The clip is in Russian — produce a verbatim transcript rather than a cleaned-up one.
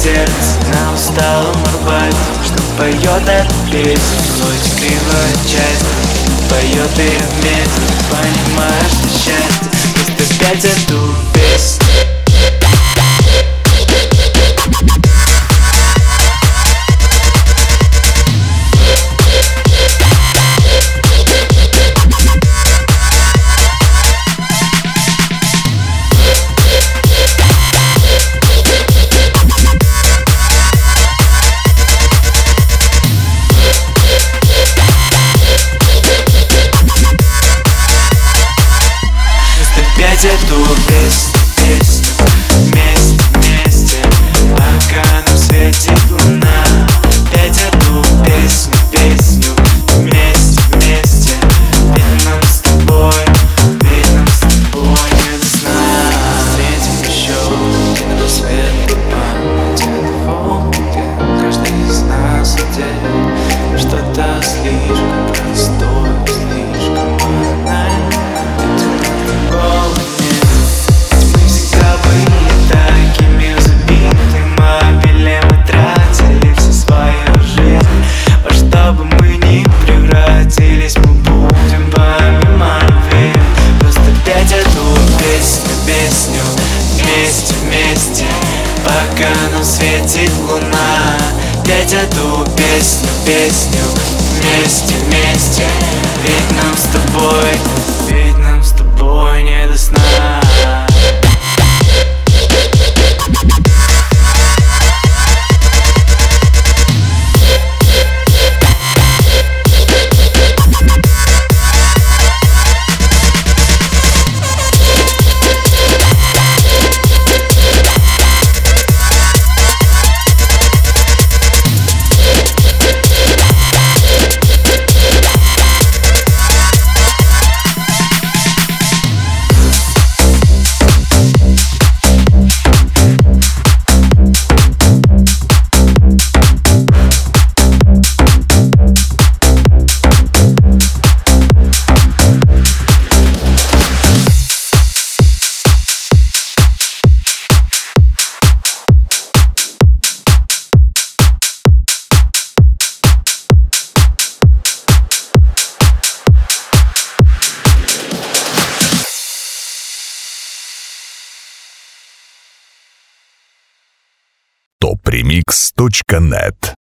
сердце на усталом Арбате, что поет эту песню, вроде кривая часть. Поет и вместе, понимаешь, что счастье. Пусть опять эту песню. Опять эту песню, песню, вместе, вместе, пока нам светит луна. Опять эту песню, песню, вместе, вместе, ведь нам с тобой, ведь нам с тобой не до сна. Встретим еще на рассвет память этого, где каждый из нас отдельно. Что-то слишком простое, слишком банальное. Вместе, вместе, пока нам светит луна. Петь эту песню, песню, вместе, вместе, ведь нам с тобой, ведь нам с тобой не до сна. топ ремикс точка нет